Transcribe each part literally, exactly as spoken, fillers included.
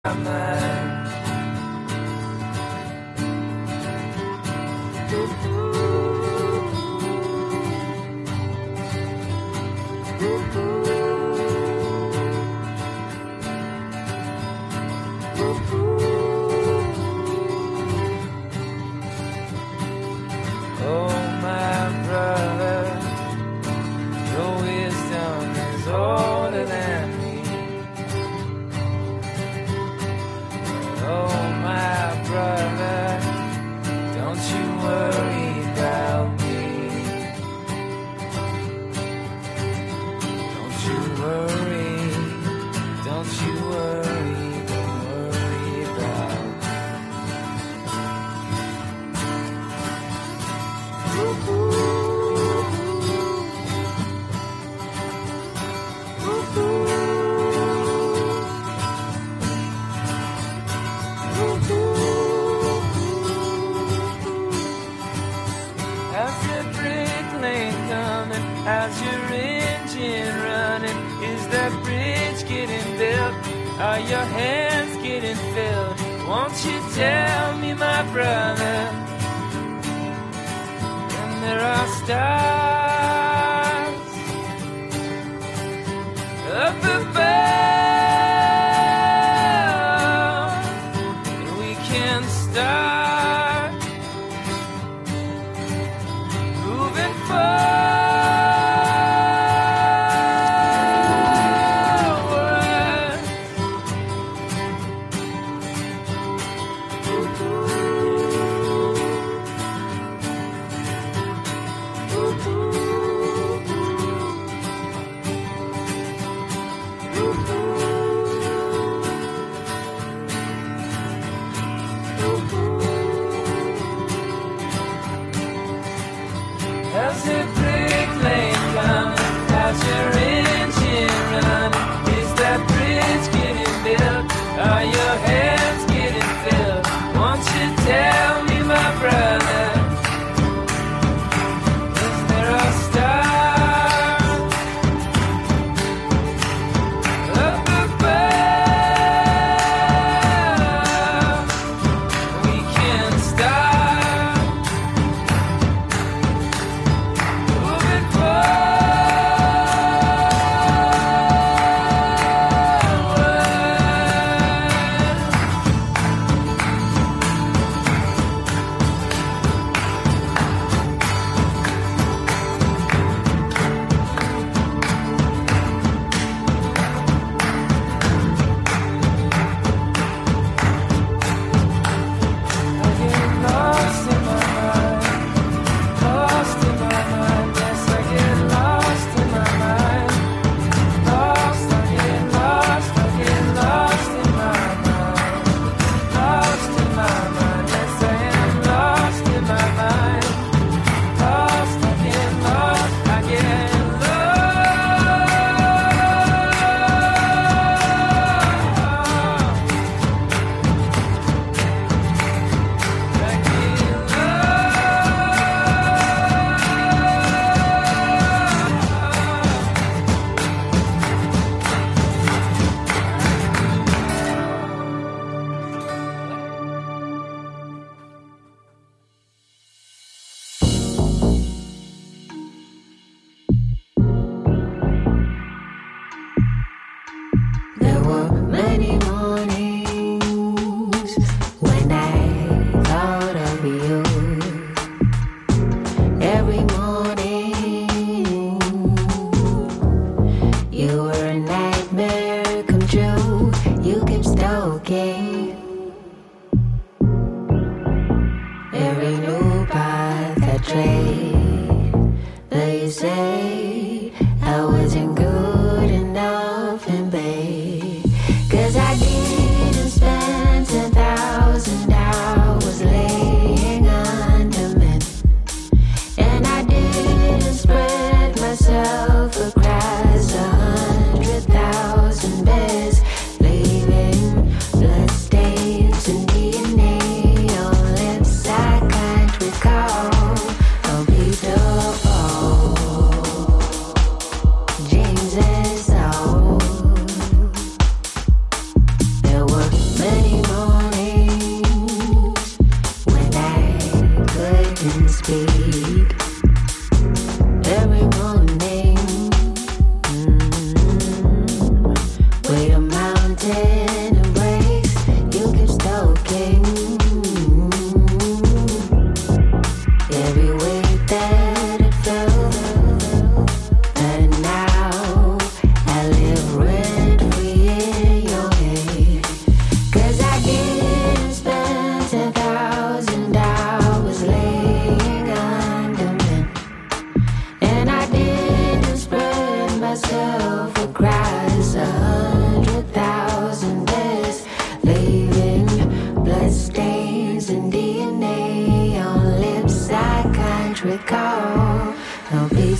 Across a hundred thousand beds, leaving bloodstains.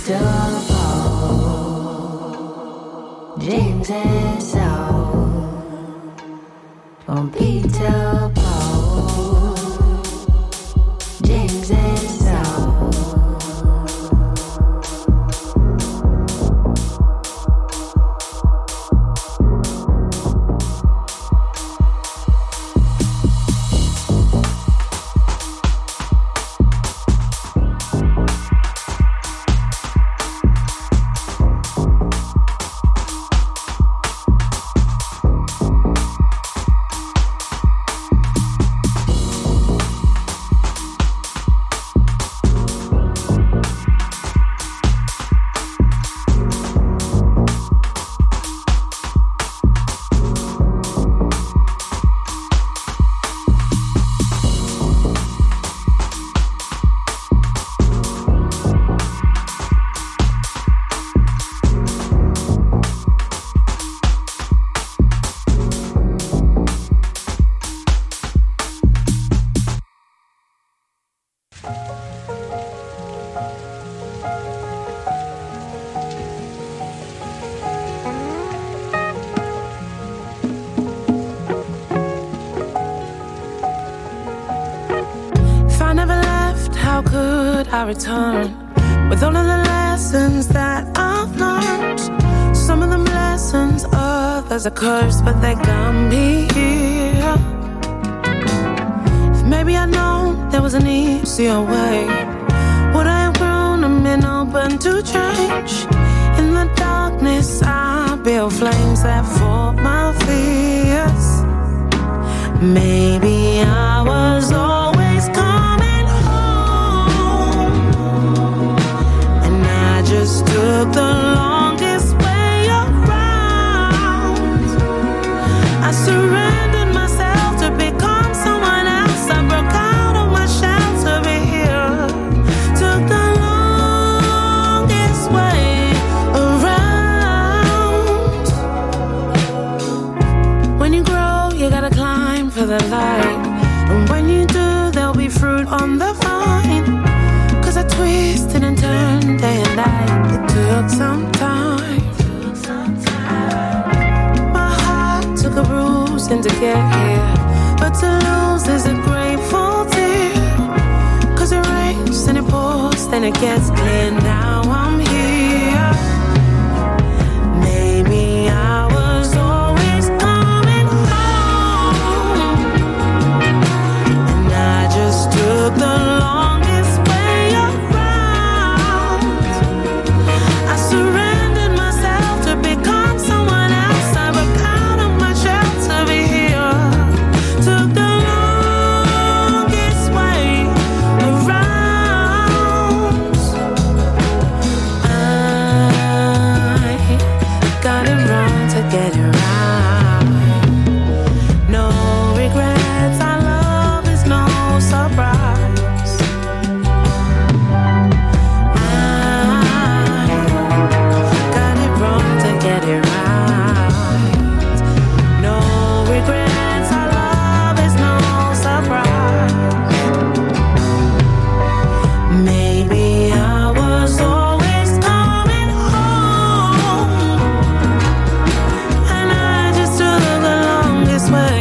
I return with all of the lessons that I've learned. Some of them lessons, others are cursed, but they got me here. If maybe I'd known there was an easier way, would I have grown and been open to change? In the darkness I build flames that fought my fears. Maybe I was always coming home, and I just took the longest way around. I surrendered myself to become someone else. I broke out of my shell to be here. Took the longest way around. When you grow, you gotta climb for the light, and when you do, there'll be fruit on the vine. Cause I twisted and turned day and night. It took some time. My heart took a bruising to get here, but to lose is a grateful tear. Cause it rains and it pours, then it gets clear. Now I'm here. Maybe I was always coming home, and I just took the longest way around. I surrendered myself to become someone else. I broke out of my shell to be here. Took the longest way around. I got it wrong to get it right. No regrets, our love is no surprise. I got it wrong to get it right. No regrets, our love is no surprise. Maybe I was always coming home, and I just took the longest way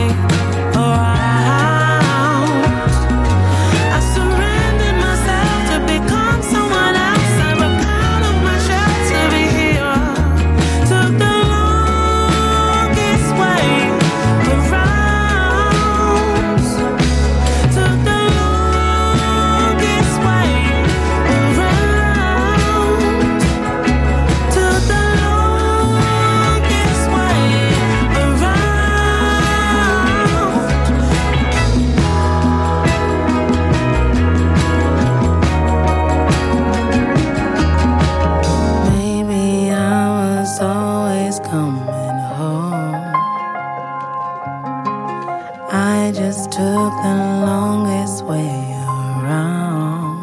around. I surrendered myself to become someone else. I broke out of my shell to be here. Took the longest way around. Took the longest way around. Took the longest way around. Maybe I was always coming home. I just took the longest way around.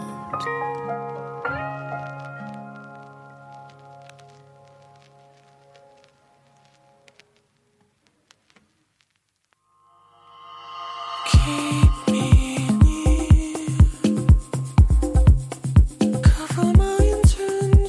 Keep me near, cover my internal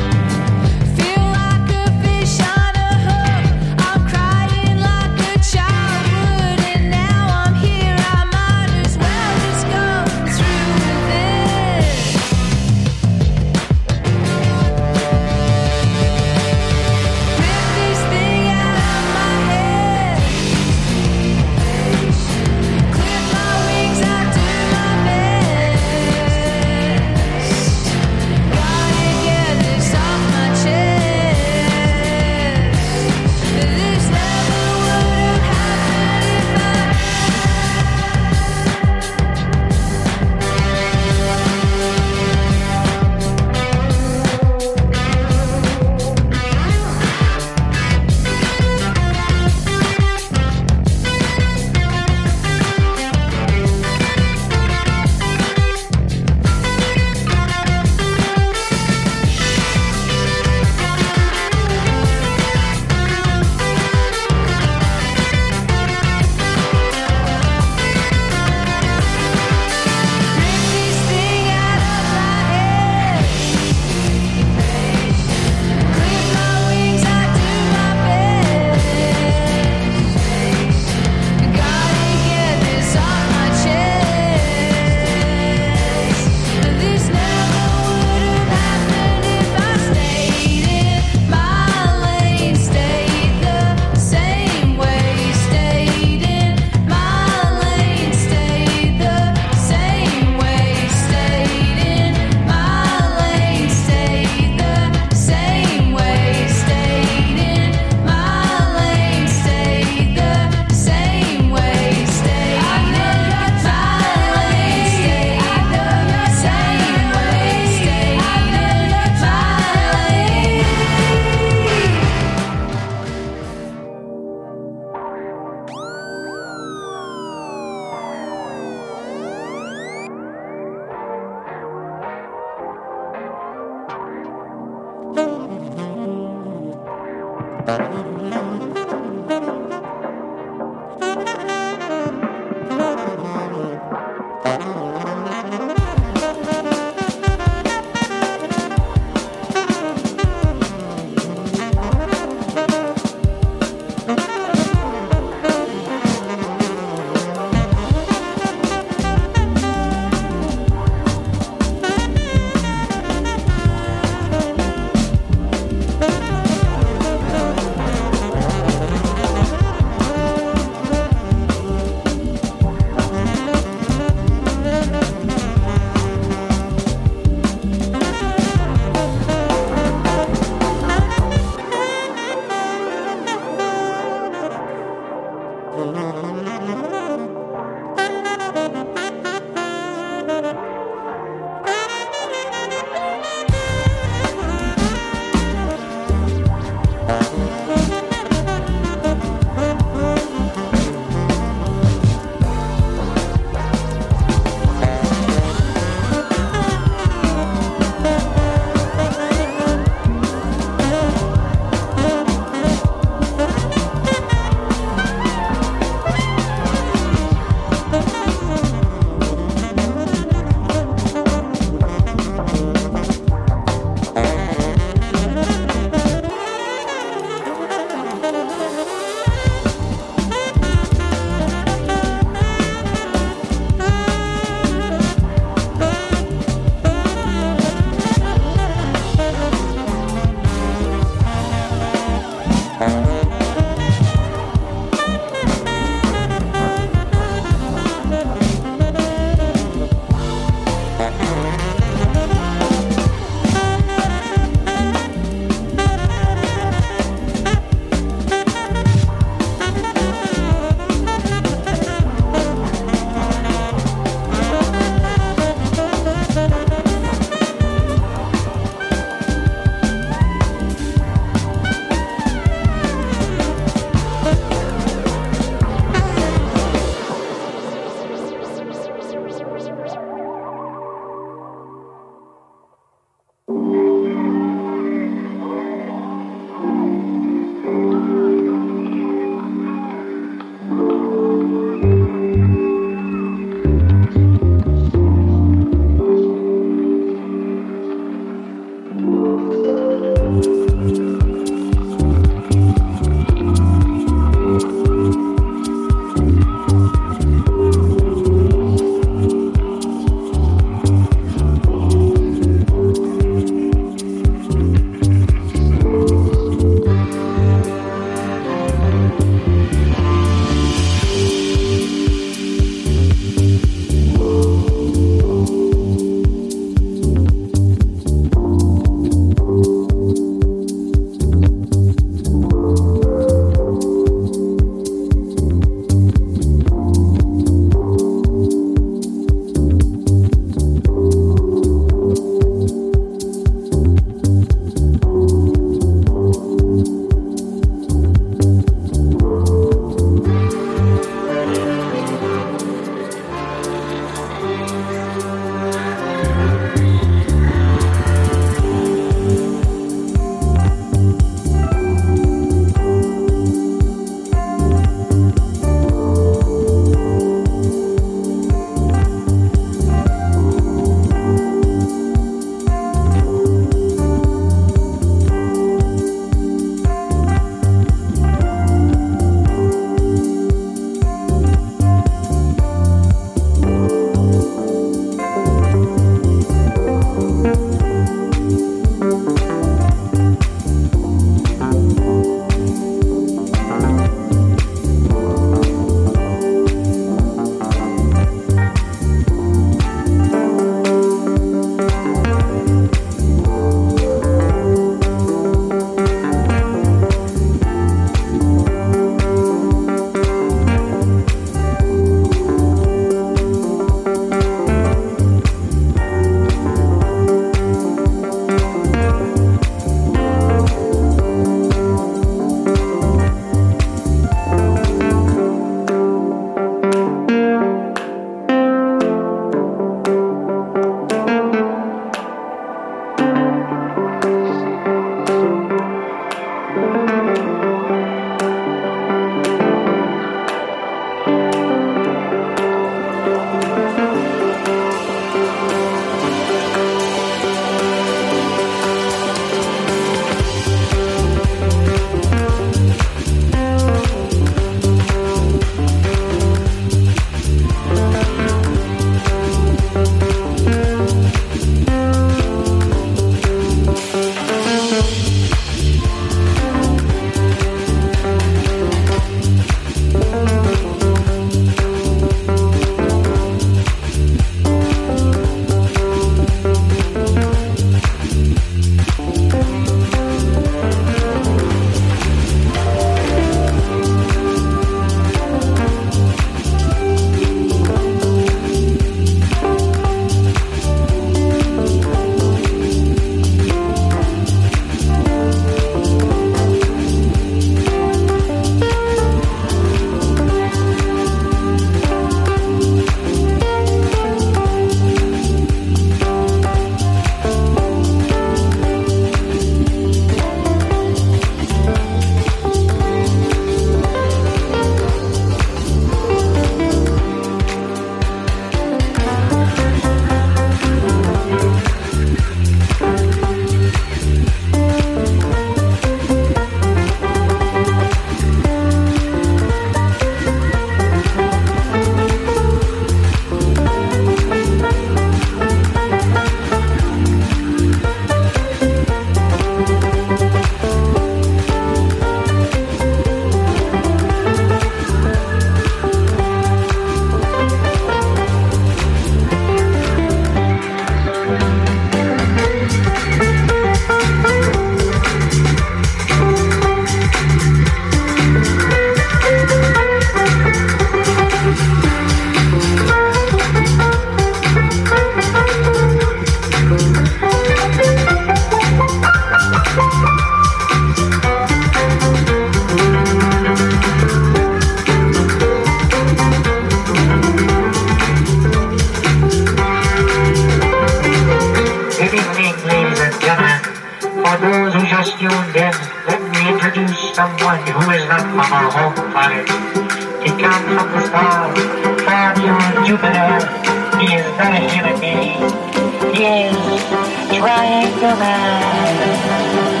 one who is not from our home planet. He comes from the stars, far beyond Jupiter. He is not a human being. He is Triangle Man.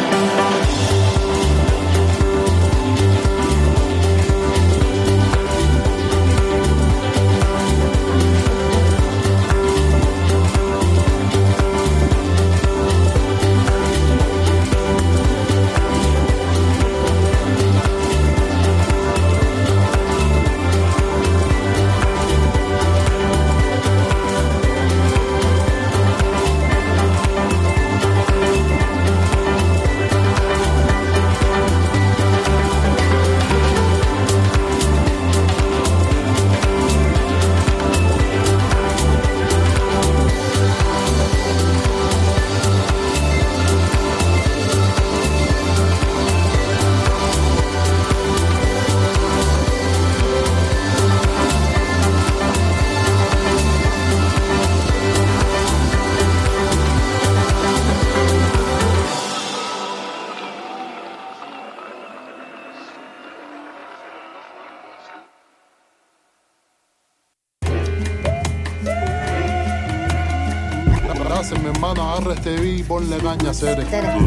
Mi hermano, agarra este beat y ponle caña, Cere.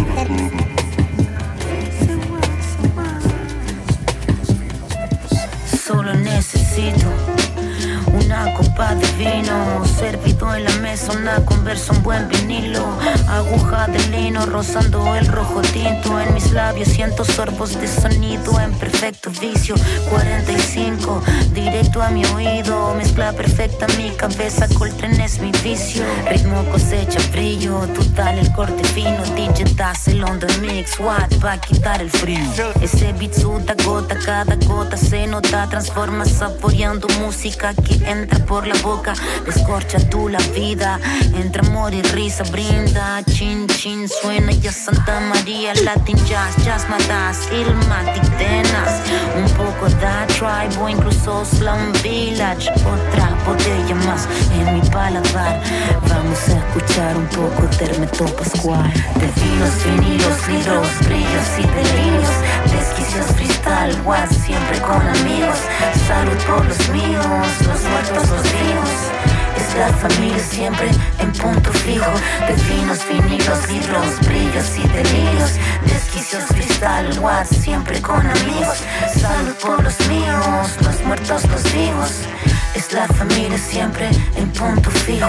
Solo necesito una copa de vino, servido en la mesa, una conversa, un buen vinilo, aguja de lino rozando el rojo tinto. En mis labios siento sorbos de sonido en perfecto vicio. Cuarenta y cinco, directo a mi oído, mezcla perfecta mi cabeza, Coltrane es mi vicio. Ritmo cosecha brillo, total el corte fino, D J das el on the mix, what, pa' quitar el frío. Ese beat suda gota, cada gota se nota, transforma saboreando música que entra por la boca, descorcha tú la vida, entre amor y risa brinda, chin chin suena ya Santa María, Latin jazz, jazz matas, Ilmatic Denas, un poco da tribe o incluso Slum Village, otra botella más en mi paladar, vamos a escuchar un poco Termeto Pascual, de vinos, vinilos, libros, brillos y delirios, desquicios freestyle, what, siempre con amigos, salud por los míos, los muertos, los vivos, es la familia siempre en punto fijo, de vinos, vinilos, libros, brillos y delirios, desquicios freestyle, what, siempre con amigos, salud por los míos, los muertos, los vivos, es la familia siempre en punto fijo.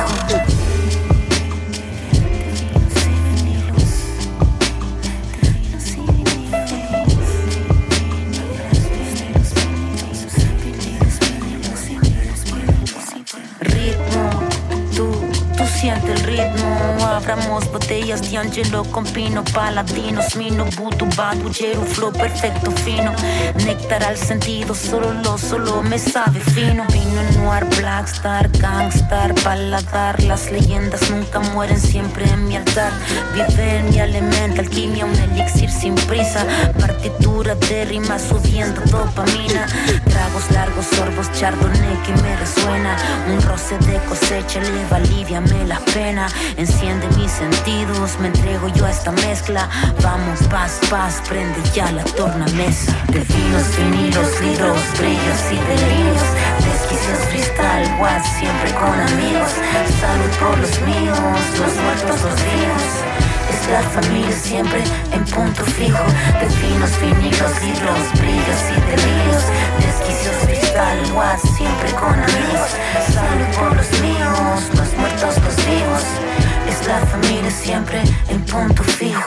Siente el ritmo, abramos botellas de Angelo con pino, paladinos, mino, butu, badu, jeru, flow perfecto, fino, néctar al sentido, solo lo, solo me sabe fino, vino noir, black star, gangstar, paladar, las leyendas nunca mueren, siempre en mi altar, vive en mi elemento, alquimia, un elixir sin prisa, partitura de rima subiendo dopamina, tragos largos, sorbos, chardonnay que me resuena, un roce de cosecha eleva, aliviame la pena, enciende mis sentidos, me entrego yo a esta mezcla, vamos paz, paz, prende ya la tornamesa, de vinos, vinilos, libros, brillos y delirios, desquicios freestyle, what, siempre con amigos, salud por los míos, los muertos, los vivos, es la familia siempre en punto fijo, de vinos, vinilos, libros, brillos y delirios, desquicios freestyle, what, siempre con amigos, salud por los míos, los muertos, los vivos, es la familia siempre en punto fijo.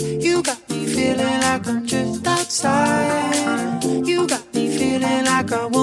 like I want.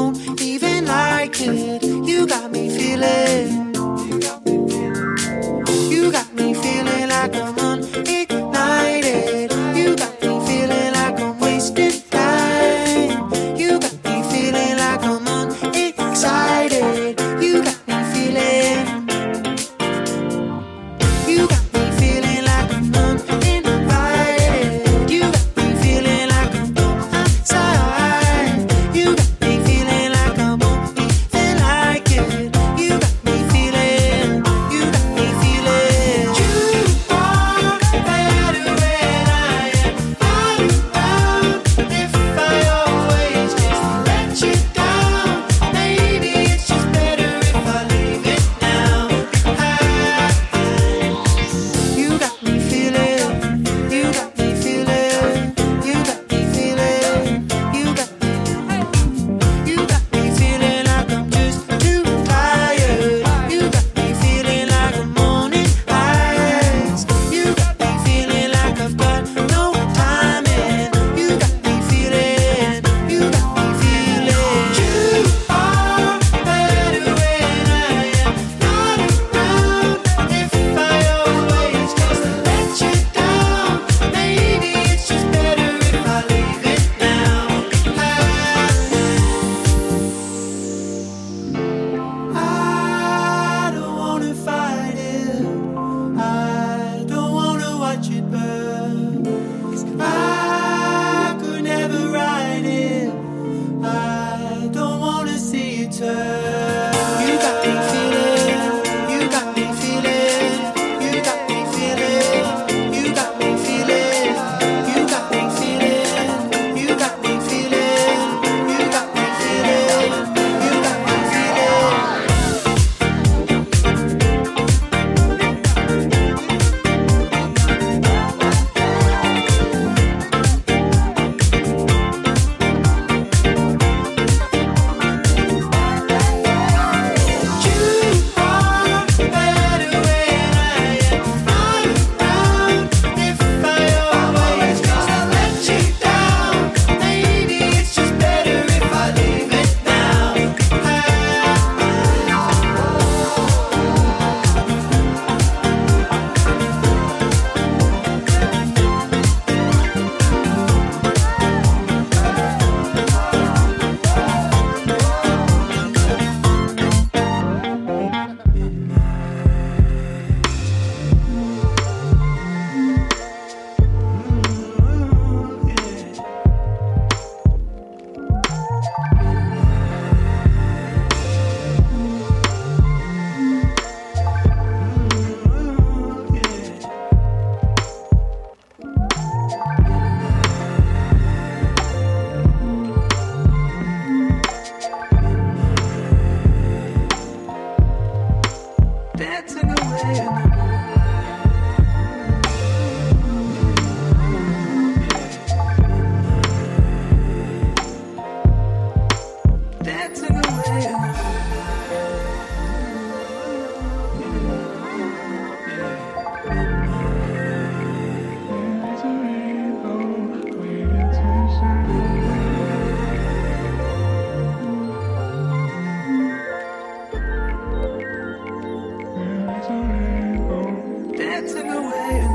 dancing away.